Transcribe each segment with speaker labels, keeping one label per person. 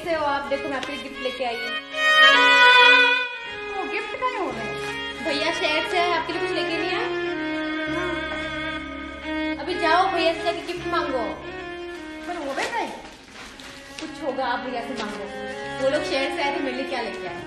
Speaker 1: कैसे हो आप? देखो मैं आपके लिए गिफ्ट लेके आई हूँ।
Speaker 2: गिफ्ट का हो रहा है?
Speaker 1: भैया शहर से है, आपके लिए कुछ लेके नहीं आए? अभी जाओ भैया से जाके गिफ्ट मांगो।
Speaker 2: पर वो भी नहीं
Speaker 1: कुछ होगा, आप भैया से मांगो। वो लोग शहर से आए थे, मेरे लिए क्या लेके आए?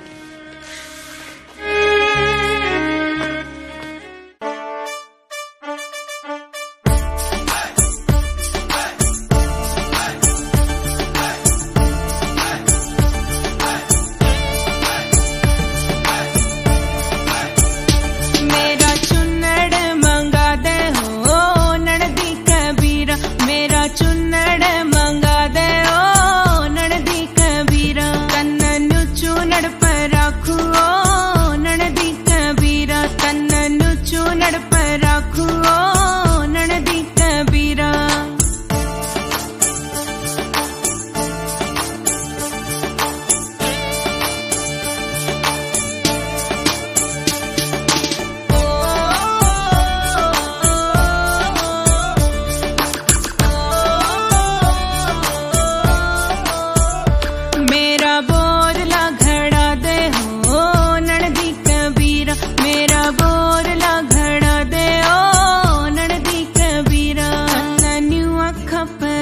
Speaker 3: Cup